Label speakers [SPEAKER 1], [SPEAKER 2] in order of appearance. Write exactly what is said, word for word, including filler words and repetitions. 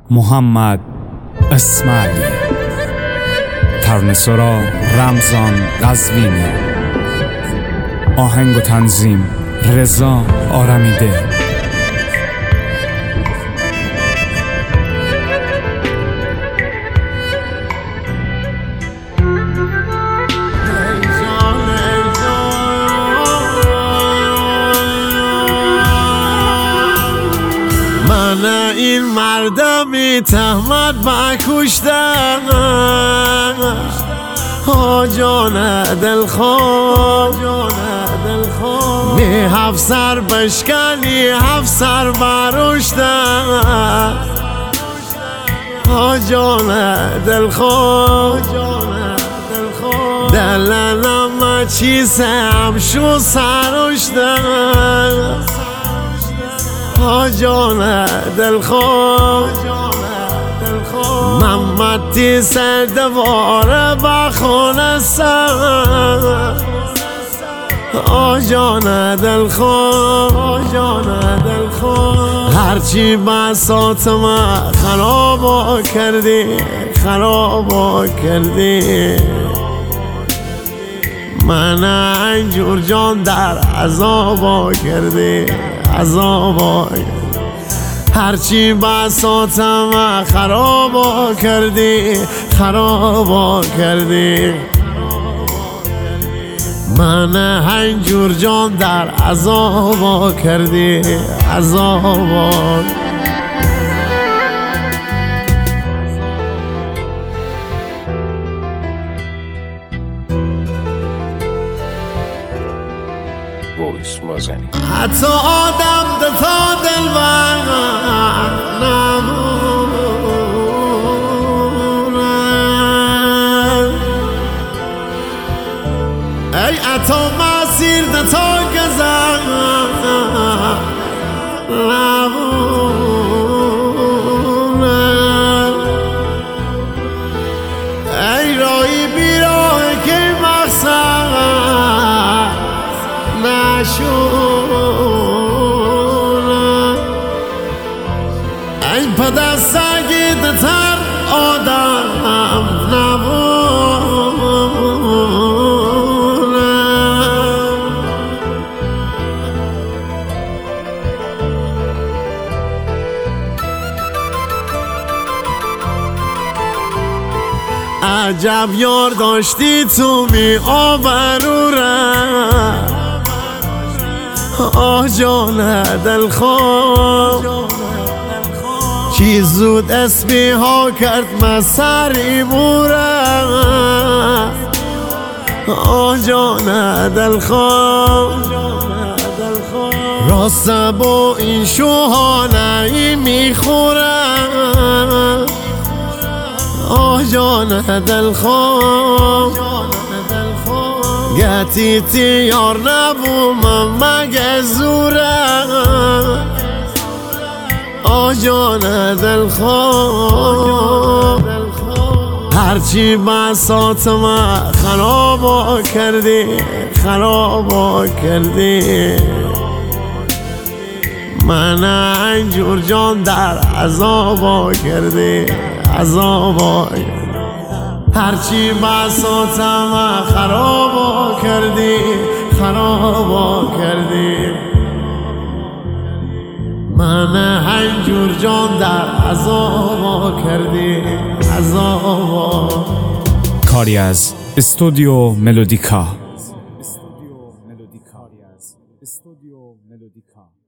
[SPEAKER 1] محمد اسماعیلی. ترانه‌سرا رمضان قزوینی. آهنگ و تنظیم رضا آرمیده.
[SPEAKER 2] من این مردمی تهمت بکشتم، ها جان دلخواه می هفت سر بشکنی هفت سر برشتم، ها جان دلخواه دلنم چیزم شو سرشتم، ها جان دلخواه محمدی سر دواره بخونستم، ها جان دلخواه هرچی بساط من خرابا کردی خرابا کردی، من اینجور جان در عذابا کردی عذابا، هرچی بساطم خرابا کردی خرابا کردی، من اینجور جان در عذابا کردی عذابا. حتی آدم دتا دل نمونن، ای عطا مسیر دتا گذر نمونن، ای رایی بیراه که مقصد نشونم، این پدر سگید تر آدم نبونم، عجب یار داشتی تو می آبرورم، آه جان دلخواه چی زود اسمی ها کرد مسری مورم، آه جان دلخواه راست با این شوهانه میخورم، آه جان دلخواه گتی تیار نبومم مگه زورم، آه جان دلخواه هرچی بساط من خرابا کردی خرابا کردی، من اینجور جان در عذابا کردی عذابا، هرچی بساطم خرابا کردی خرابا کردی، من اینجور جان در عذابا کردی عذابا.
[SPEAKER 1] کاری از استودیو ملودیکا.